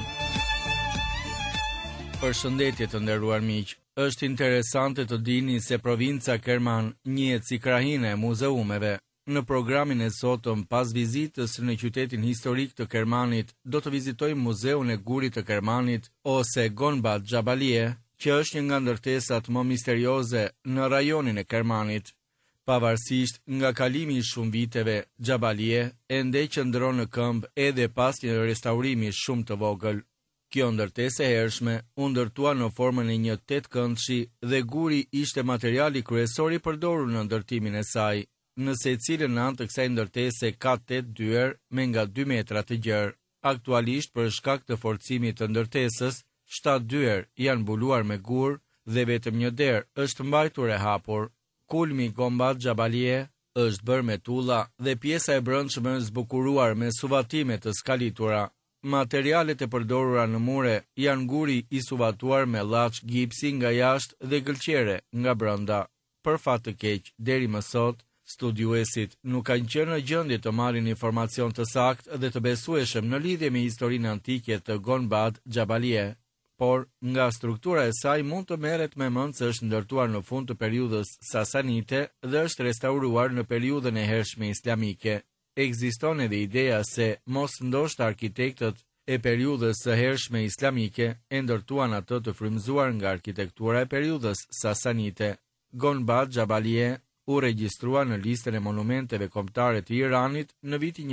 Përshëndetje të nderuar miq, është interesante të dini se provinca Kerman njihet si krahina e muzeumeve. Në programin e sotëm, pas vizitës në qytetin historik të Kermanit, do të vizitojmë muzeun e gurit të Kermanit ose Gonbad Jabalie, që është një nga ndërtesat më misterioze në rajonin e Kermanit. Pavarësisht nga kalimi i shumë viteve, Jabalie ende qëndron në këmbë edhe pas një restaurimi shumë të vogël. Kjo ndërtesë e hershme u ndërtua në formën e një tetëkëndshi dhe guri ishte materiali kryesor i përdorur në ndërtimin e saj. Në secilën anë të kësaj ndërtese ka 8 dyer me nga 2 metra të gjerë. Aktualisht për shkak të forcimit të ndërtesës, 7 dyer janë mbuluar me gur dhe vetëm një derë është mbajtur e hapur. Kulmi Gonbad Jabalie është bërë me tulla dhe pjesa e brendshme është zbukuruar me suvatime të skalitura. Materialet e përdorura në mure janë guri i suvatuar me llaç gipsi nga jashtë dhe gëlqere nga brenda. Për fat të keq, deri më sot, studiuesit nuk kanë qenë në gjendje të marrin informacion të saktë dhe të besueshëm në lidhje me historinë antike të Gonbad Jabalie, por nga struktura e saj mund të merret me mend se është ndërtuar në fund të periudhës sasanite dhe është restauruar në periudhën e hershme islamike. Ekziston edhe ideja se mos ndoshta arkitektët e periudhës së hershme islamike e ndërtuan atë të frymëzuar nga arkitektura e periudhës sasanite. Gonbad Jabalie u regjistrua në listën e monumenteve kombëtare të Iranit në vitin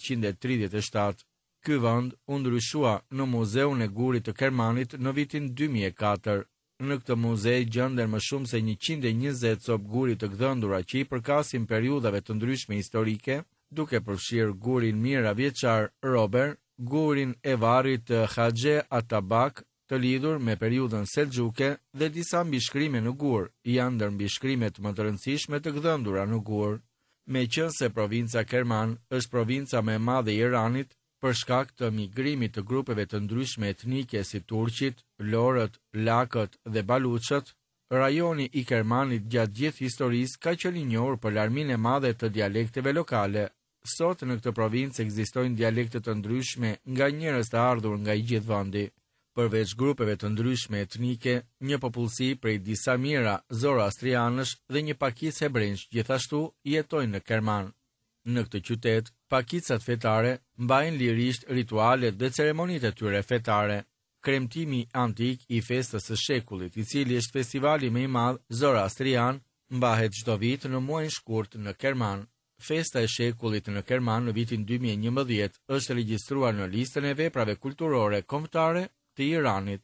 1937. Ky vend u ndryshua në Muzeun e Gurit të Kermanit në vitin 2004. Në këtë muze gjenden më shumë se 120 copë guri të gdhëndura që i përkasin periudhave të ndryshme historike, duke përfshirë gurin Mira vjeçar Rober, gurin e varrit të Haxhe Atabak, të lidhur me periudhën selxhuke dhe disa mbishkrime në gur, janë ndër mbishkrimet më të rëndësishme të gdhëndura në gur. Meqense provinca Kerman është provinca më e madhe e Iranit, për shkak të migrimit të grupeve të ndryshme etnike si turqit, lorët, lakët dhe baluçët, rajoni i Kermanit gjatë gjithë historisë ka qenë i njohur për larminë e madhe të dialekteve lokale. Sot në këtë provincë ekzistojnë dialekte të ndryshme nga njerëz të ardhur nga i gjithë vendi. Përveç grupeve të ndryshme etnike, një popullsi prej disa mira zoroastrianësh dhe një pakicë hebrenjsh gjithashtu jetojnë në Kerman. Në këtë qytet, pakicat fetare mbajnë lirisht ritualet dhe ceremonitë e tyre fetare. Kremtimi antik i festës së shekullit, i cili është festivali më i madh zoroastrian, mbahet çdo vit në muajin shkurt në Kerman. Festa e shekullit në Kerman në vitin 2011 është regjistruar në listën e veprave kulturore kombëtare të Iranit.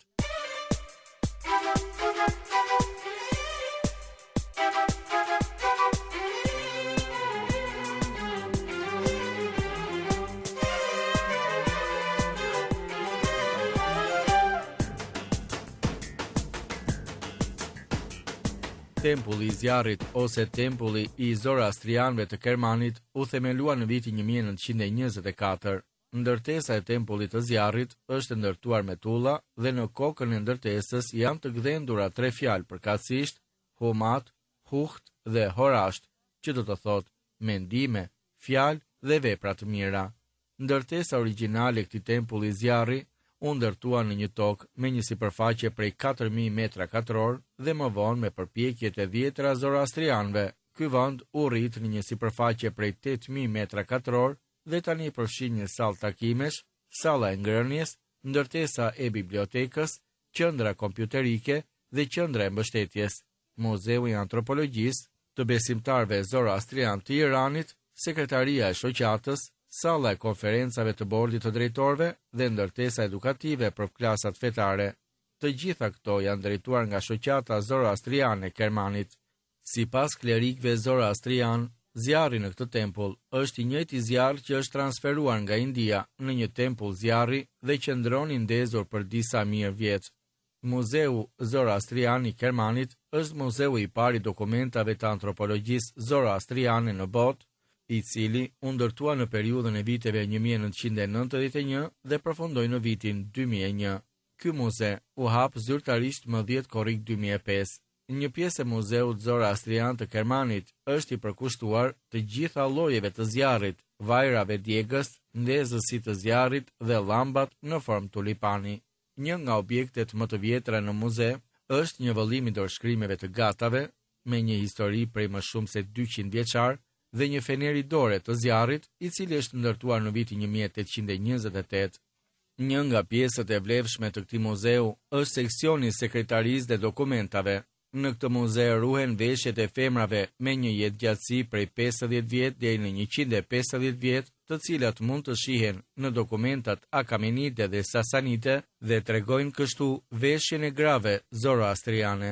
Tempulli i Zjarrit ose Tempulli i Zoroastrianëve të Kermanit u themelua në vitin 1924. Ndërtesa e Tempullit të Zjarrit është ndërtuar me tulla dhe në kokën e ndërtesës janë të gdhendura 3 fjalë përkatësisht humat, huht dhe horasht, që do të thotë mendime, fjalë dhe vepra të mira. Ndërtesa origjinale e këtij tempulli zjarri u ndërtua në një tokë me një sipërfaqe prej 4000 metra katror dhe më vonë me përpjekjet e dhjetëra zoroastrianëve. Ky vend u rrit në një sipërfaqe prej 8000 metra katror dhe tani përfshin një sallë takimesh, salla e ngrënies, ndërtesa e bibliotekës, qendra kompjuterike dhe qendra e mbështetjes, muzeu i antropologjisë të besimtarëve zoroastrian të Iranit, sekretaria e shoqatës, salla e konferencave të bordit të drejtorëve dhe ndërtesa edukative për klasat fetare. Të gjitha këto janë drejtuar nga shoqata zoroastriane e Kermanit. Sipas klerikëve zoroastrian, zjarri në këtë tempull është i njëjti zjarr që është transferuar nga India në një tempull zjarri dhe qëndron i ndezur për disa mijë vjet. Muzeu Zoroastrian i Kermanit është muzeu i parë i dokumentave të antropologjisë zoroastriane në botë, i cili u ndërtua në periudhën e viteve 1991 dhe përfundoi në vitin 2001. Ky muze u hap zyrtarisht më 10 korrik 2005. Një pjesë e muzeut Zoroastrian të Kermanit është i përkushtuar të gjitha llojeve të zjarrit, vajrave djegës, ndezësit të zjarrit dhe llambat në formë tulipani. Një nga objektet më të vjetra në muze është një vëllim i dorëshkrimeve të gatave me një histori prej më shumë se 200 vjeçar dhe një feneri dore të zjarrit, i cili është ndërtuar në vitin 1828. Një nga pjesët e vlefshme të këtij muzeu është seksioni i sekretarisë dhe dokumentave. Në këtë muze ruhen veshjet e femrave me një jetëgjatësi prej 50 vjet deri në 150 vjet, të cilat mund të shihen në dokumentat akamenite dhe sasanite dhe tregojnë kështu veshjen e grave zoroastriane.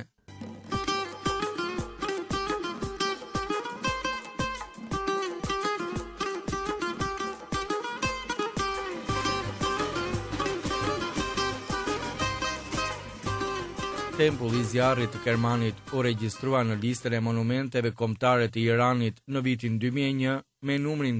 Tempulli i zjarrit të Kermanit u regjistrua në listën e monumenteve kombëtare të Iranit në vitin 2001 me numrin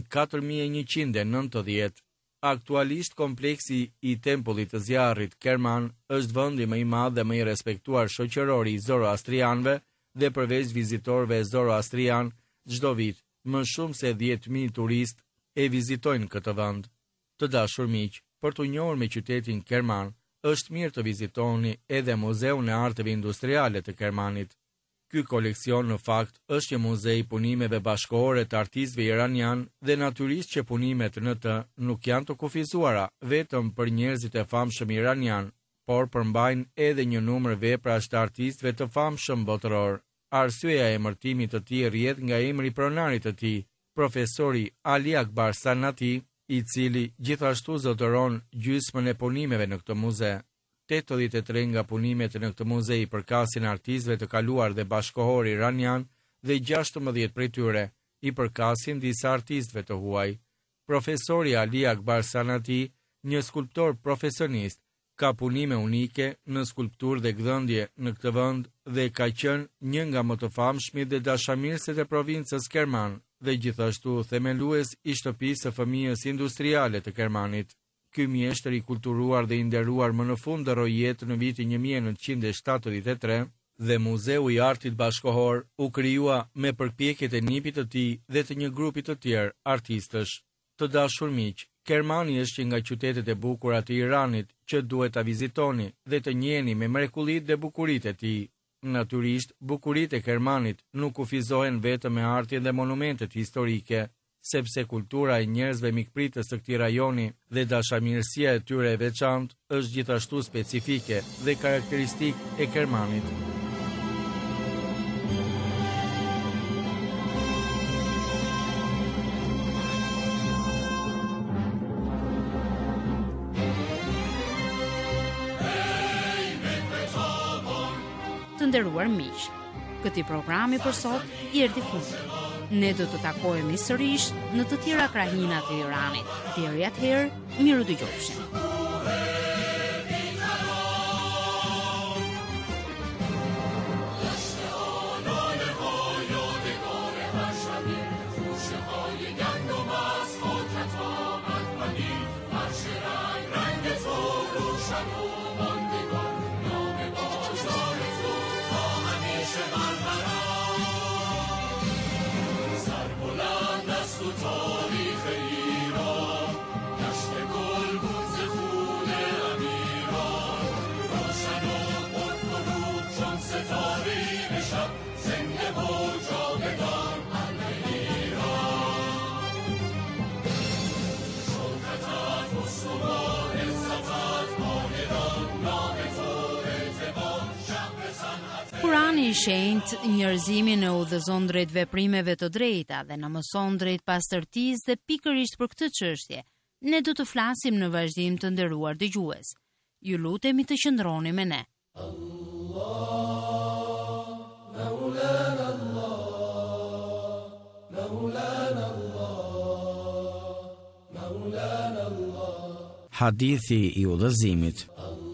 4190. Aktualisht kompleksi i Tempullit të Zjarrit Kerman është vendi më i madh dhe më i respektuar shoqëror i zoroastrianëve dhe përveç vizitorëve zoroastrian, çdo vit më shumë se 10.000 turistë e vizitojnë këtë vend. Të dashur miq, për të njohur me qytetin Kerman, është mirë të vizitoni edhe Muzeun e Arteve Industriale të Kermanit. Ky koleksion në fakt është një muze i punimeve bashkëkohore të artistëve iranian dhe natyrisht që punimet në të nuk janë të kufizuara vetëm për njerëzit e famshëm iranian, por përmbajnë edhe një numër veprash të artistëve të famshëm botëror. Arsyeja e emërtimit të tij rrjedh nga emri i pronarit të tij, profesori Ali Akbar Sanati, i cili gjithashtu zotëron gjysmën e punimeve në këtë muze. 83 nga punimet në këtë muze i përkasin artistëve të kaluar dhe bashkëkohor iranian dhe 16 prej tyre i përkasin disa artistëve të huaj. Profesori Ali Akbar Sanati, një skulptor profesionist, ka punime unike në skulpturë dhe gdhëndje në këtë vend dhe ka qenë një nga më të famshmit dhe dashamirësit e provincës Kerman dhe gjithashtu themelues i shtëpisë së fëmijës industriale të Kermanit. Ky mjeshtër i kulturuar dhe i nderuar më në fund dërroi jetë në vitin 1973 dhe Muzeu i Artit Bashkohor u krijua me përpjekjet e nipit të tij dhe të një grupi të tjerë artistësh. Të dashur miq, Kermani është një nga qytetet e bukura të Iranit që duhet ta vizitoni dhe të njiheni me mrekullitë dhe bukuritë e tij. Natyrisht, bukuritë e Kermanit nuk kufizohen vetëm me artin dhe monumentet historike, sepse kultura e njerëzve mikpritës së këtij rajoni dhe dashamirësia e tyre e veçantë është gjithashtu specifike dhe karakteristikë e Kermanit. Të nderuar miq, këtij programi për sot i erdhi fundi. Ne do të takohemi sërish në të tjera krahina të Iranit. Deri atëherë, miru dëgjofshim. Kurani i shenjtë njerëzimin e udhëzon drejt veprimeve të drejta dhe na mëson drejt pastërtisë dhe pikërisht për këtë çështje ne do të flasim në vazhdim të nderuar dëgjues. Ju lutemi të qëndroni me ne. Hadithi i udhëzimit.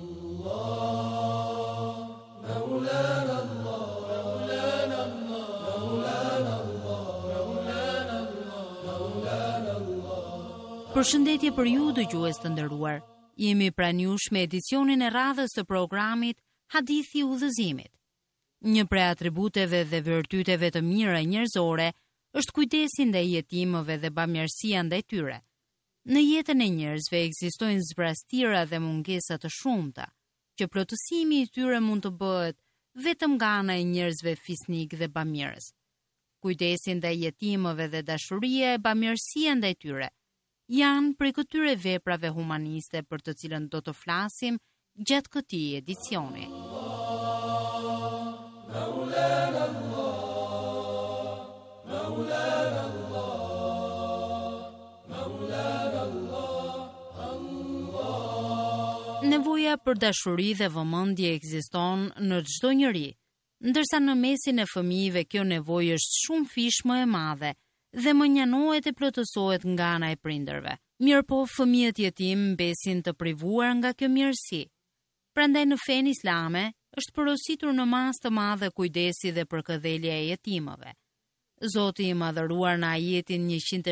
Përshëndetje për ju dëgjues të nderuar. Jemi pranë jush me edicionin e radhës të programit Hadithi i udhëzimit. Një prej atributeve dhe virtyteve të mira njerëzore është kujdesi ndaj jetimëve dhe bamirësia ndaj tyre. Në jetën e njerëzve ekzistojnë zbrastira dhe mungesa të shumta, që plotësimi i tyre mund të bëhet vetëm nga ana e njerëzve fisnik dhe bamirës. Kujdesi ndaj jetimëve dhe dashuria e bamirësia ndaj tyre janë prej këtyre veprave humaniste për të cilën do të flasim gjatë këtij edicioni. Nevoja për dashuri dhe vëmendje ekziston në çdo njeri, ndërsa në mesin e fëmijëve kjo nevojë është shumë fish më e madhe dhe më njanohet e plotësohet nga ana e prindërve. Mirëpo fëmijët jetim mbesin të privuar nga kjo mirësi. Prandaj në fenë islame është porositur në masë të madhe kujdesi dhe përkëdhelja e jetimëve. Zoti i madhëruar në ajetin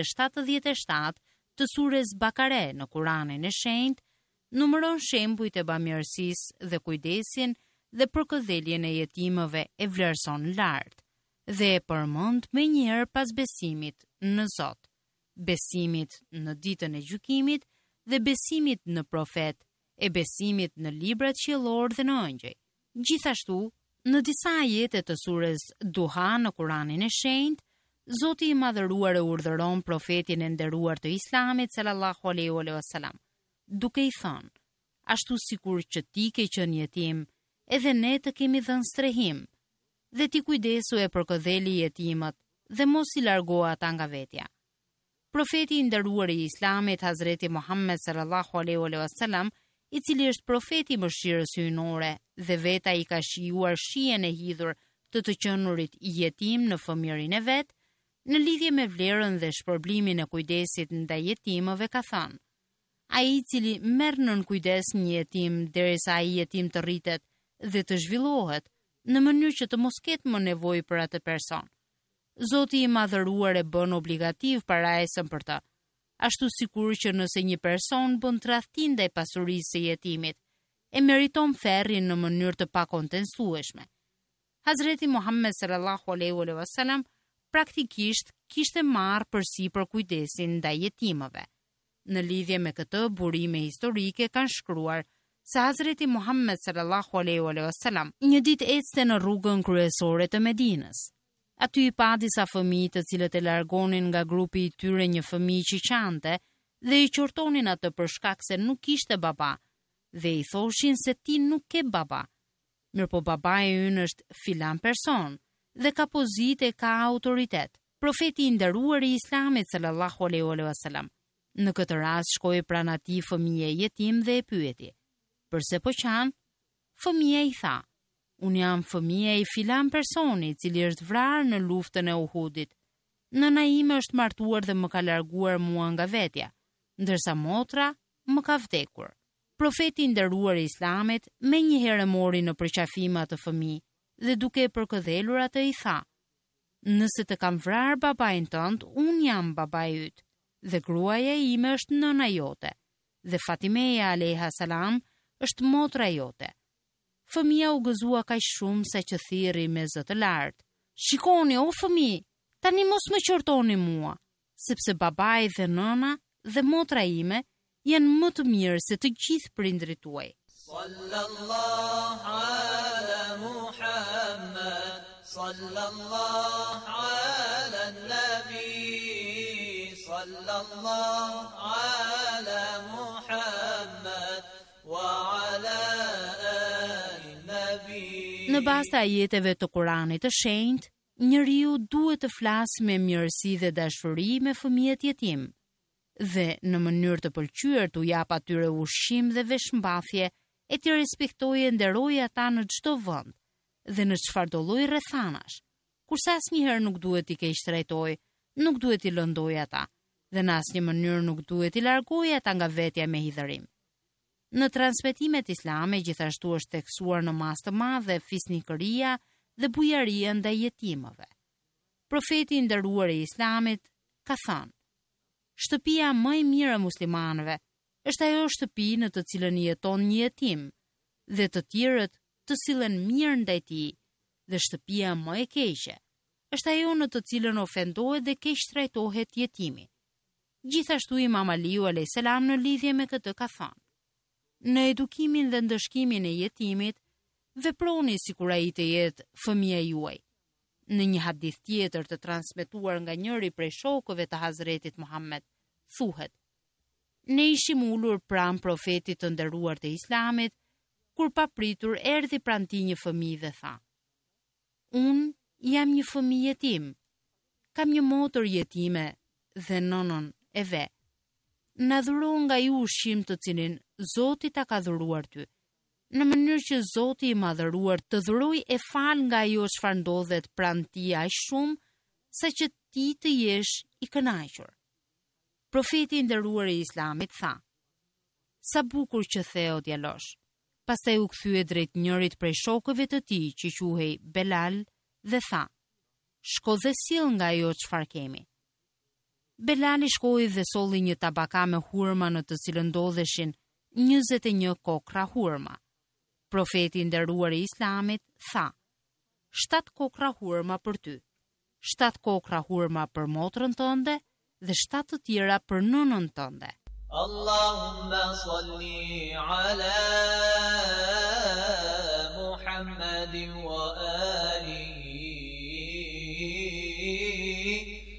177 të surës Bakare në Kuranin e shenjtë numëron shembujt e bamirësisë dhe kujdesin dhe përkëdheljen e jetimëve e vlerëson lart dhe e përmend me njëherë pas besimit në Zot, besimit në ditën e gjykimit dhe besimit në profet, e besimit në librat qiellor dhe në ëngjëj. Gjithashtu, në disa ajete të surës Duha në Kuranin e shenjtë, Zoti i madhëruar e urdhëron profetin e nderuar të Islamit sallallahu alaihi wasallam, duke i thënë: ashtu sikur që ti ke qenë jetim, edhe ne të kemi dhënë strehim, dhe ti kujdesu e përkëdheli jetimët dhe mos i largo ata nga vetja. Profeti i nderuar i Islamit Hazreti Muhammed sallallahu alaihi wasallam, i cili është profeti i mëshirës hyjnore dhe veta i ka shijuar shijen e hidhur të qenurit jetim në fëmijërinë e vet, në lidhje me vlerën dhe shpërblimin e kujdesit ndaj jetimëve ka thënë: ai i cili merr nën kujdes një jetim derisa ai jetim të rritet dhe të zhvillohet në mënyrë që të mos ketë më nevojë për atë person, Zoti i madhëruar e bën obligativ parajsën për të, ashtu sikur që nëse një person bën tradhti ndaj pasurisë së jetimit, e meriton ferrin në mënyrë të pakontensueshme. Hazreti Muhammed sallallahu alaihi wasallam praktikisht kishte marrë përsipër kujdesin ndaj jetimëve. Në lidhje me këtë, burime historike kanë shkruar se Hazreti Muhammed sallallahu alaihi wasallam një ditë ecste në rrugën kryesore të Medinës. Aty i pa disa fëmijë të cilët e largonin nga grupi i tyre një fëmijë që qante dhe i qortonin atë për shkak se nuk kishte baba dhe i thoshin se ti nuk ke baba. Mirëpo babai ynë është filan person dhe ka pozitë e ka autoritet. Profeti i nderuar i Islamit sallallahu alaihi wasallam në këtë rast shkoi pranë atij fëmije jetim dhe e pyeti: "Përse po qan?" Fëmija i tha: "Unë jam fëmija i filan personi, i cili është vrarë në luftën e Uhudit. Nëna ime është martuar dhe më ka larguar mua nga vetja, ndërsa motra më ka vdekur." Profeti i nderuar i Islamit menjëherë mori në përqafim atë fëmijë dhe duke e përkëdhelur atë i tha: "Nëse të kam vrarë babain tënd, unë jam babai yt, dhe gruaja ime është nëna jote." Dhe Fatimeja alayha salam është motra jote. Fëmia u gëzua kaq shumë sa që thirri me zë të lartë. Shikoni, o fëmijë, tani mos më qortoni mua, sepse babai dhe nëna dhe motra ime janë më të mirë se të gjithë prindrit tuaj. Sallallahu ala Muhammad, sallallahu ala nabi, sallallahu ala Muhammad wa ala ali nabi. Në bazë të ajeteve të Kuranit të shenjtë, njeriu duhet të flasë me mirësi dhe dashuri me fëmijët jetim, dhe në mënyrë të pëlqyer t'u jap atyre ushqim dhe veshmbathje, e të respektojë e nderojë ata në çdo vend dhe në çfarëdo lloj rrethanash. Kurse asnjëherë nuk duhet t'i keq trajtojë, nuk duhet t'i lëndojë ata, dhe në asnjë mënyrë nuk duhet t'i largojë ata nga vetja me hidhërim. Në transmetimet islame gjithashtu është theksuar në masë të madhe fisnikëria dhe bujaria ndaj jetimëve. Profeti i nderuar i Islamit ka thënë: "Shtëpia më e mirë e muslimanëve është ajo shtëpi në të cilën jeton një jetim, dhe të tjerët të sillen mirë ndaj tij, dhe shtëpia më e keqe është ajo në të cilën ofendohet dhe keq trajtohet jetimi." Gjithashtu Imam Aliu alayhis salam në lidhje me këtë ka thënë: "Në edukimin dhe ndëshkimin e jetimit, veproni sikur ai të jetë fëmia juaj." Në një hadith tjetër të transmetuar nga njëri prej shokëve të Hazretit Muhammed, thuhet: "Ne ishim ulur pranë profetit të nderuar të Islamit, kur papritur erdhi pranë tij një fëmijë dhe tha: Unë jam një fëmijë jetim, kam një motër jetime dhe nënën e vet. Na dhuro nga ju ushqim të cilin Zoti ta ka dhuruar ty, në mënyrë që Zoti i madhëruar të dhuroj e fal nga ajo çfarë ndodhet pranë tij aq shumë, sa që ti të jesh i kënaqur." Profeti i nderuar i Islamit tha: "Sa bukur që the o djalosh." Pastaj u kthye drejt njërit prej shokëve të tij që quhej Belal dhe tha: "Shko dhe sill nga ajo çfarë kemi." Belali shkoi dhe solli një tabaka me hurma në të cilën ndodheshin 21 kokra hurma. Profeti i nderuar i Islamit tha: 7 kokra hurma për ty, 7 kokra hurma për motrën tënde dhe 7 të tjera për nënën tënde. Allahumma salli ala Muhammadin wa alihi.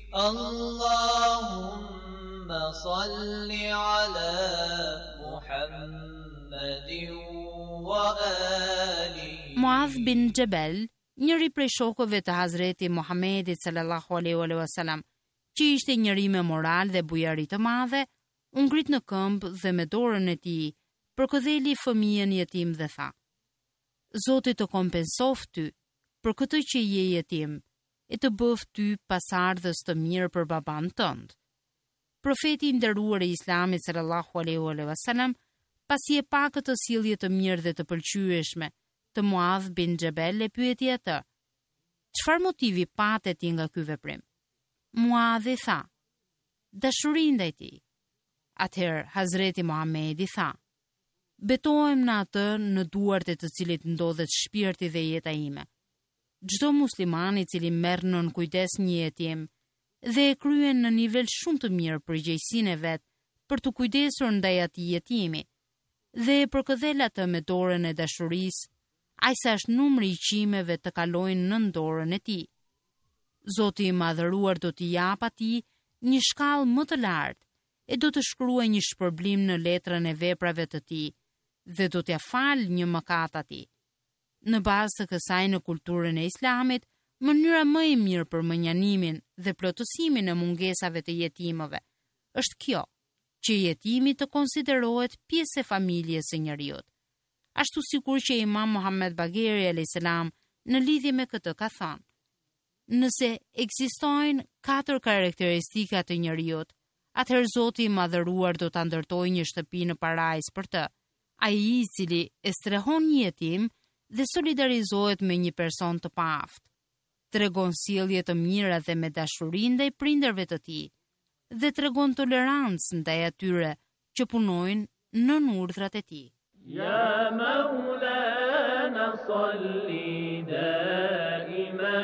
Allahumma salli ala Muhammadin wa alihi. Muadh bin Jabal, njëri prej shokëve të Hazreti Muhammedit sallallahu alaihi wasallam, që ishte njëri me moral dhe bujari të madhe, u ngrit në këmbë dhe me dorën e tij përkëdheli fëmijën jetim dhe tha: "Zoti të kompensoft ty për këtë që je jetim, e të bëft ty pasardhës të mirë për baban tënd." Profeti i nderuar i Islamit sallallahu alaihi wasallam, pasi e pa këtë sjellje të mirë dhe të pëlqyeshme të Muadh bin Jabal, e pyeti atë: "Çfarë motivi patet ti nga ky veprim?" Muadhi tha: "Dashuri ndaj tij." Atëherë Hazreti Muhamedi tha: "Betohem në atë në duart e të cilit ndodhet shpirti dhe jeta ime. Çdo musliman i cili merr nën kujdes një jetim dhe e kryen në nivel shumë të mirë përgjegjësinë e vet për të kujdesur ndaj atij jetimi dhe e përkëdhel atë me dorën e dashurisë, aq sa është numri i qimeve të kalojnë nën dorën e tij. Zoti i madhëruar do t'i jap atij një shkallë më të lartë e do të shkruajë një shpërblim në letrën e veprave të tij dhe do t'ia falë një mëkat atij." Në bazë të kësaj, në kulturën e Islamit, mënyra më e mirë për mënjanimin dhe plotësimin e mungesave të jetimëve është kjo, që jetimi të konsiderohet pjesë e familjes së njeriut. Ashtu sikur që Imam Muhammed Bagheri alayhis salam në lidhje me këtë ka thënë: "Nëse ekzistojnë 4 karakteristika të njeriut, atëherë Zoti i madhëruar do ta ndërtojë një shtëpi në parajs për të. Ai i cili e strehon një jetim dhe solidarizohet me një person të paaft, tregon sjellje të mira dhe me dashuri ndaj prindërve të tij, dhe tregon tolerancë ndaj atyre që punojnë nën urdhrat e tij." يا مولانا صل دائما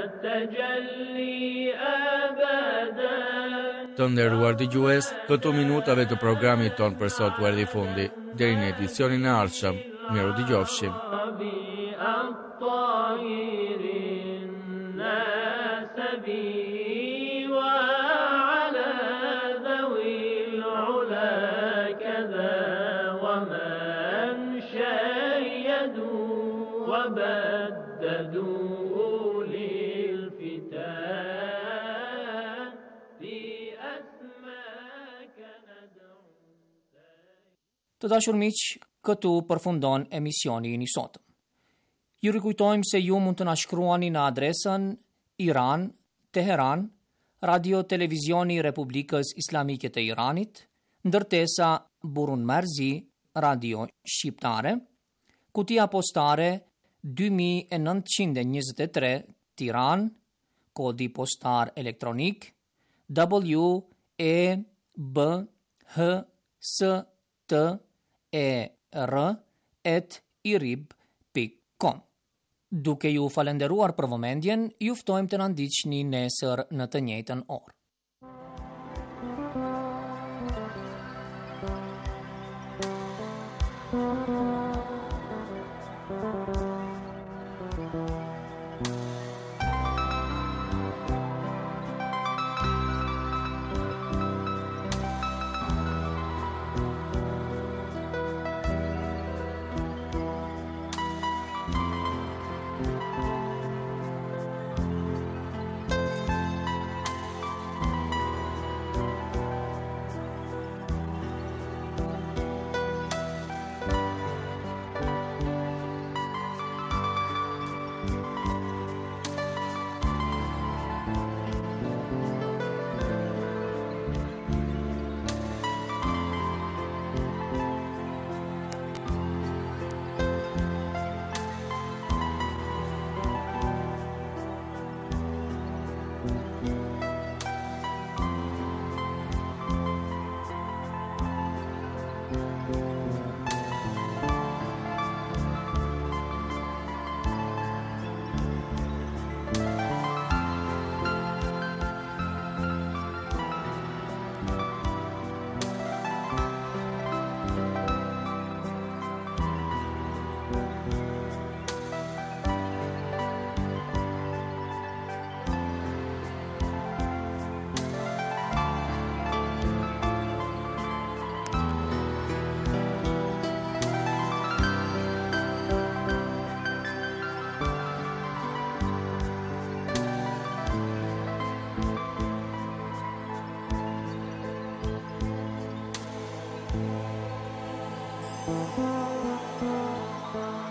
تجلي أبدا. Të nderuar dëgjues, këto minutave të programit ton për sot u erdhi fundi. Deri në edicionin e ardhshëm, miru dëgjofshim. وبددوا للفتاة في أسماك ندعو. Të dashur miq, këtu përfundon emisioni i sotëm. Ju rikujtojmë se ju mund të na shkruani në adresën Iran, Teheran, Radio Televizioni i Republikës Islamike të Iranit, ndërtesa Burun Marzi, Radio Shqiptare, kutia postare 2923 Tiran, kodi postar elektronik WEBHSTER@irib.com. Duke ju falenderuar për vëmendjen, ju ftojmë të na ndiqni nesër në të njëjtën orë. Thank you.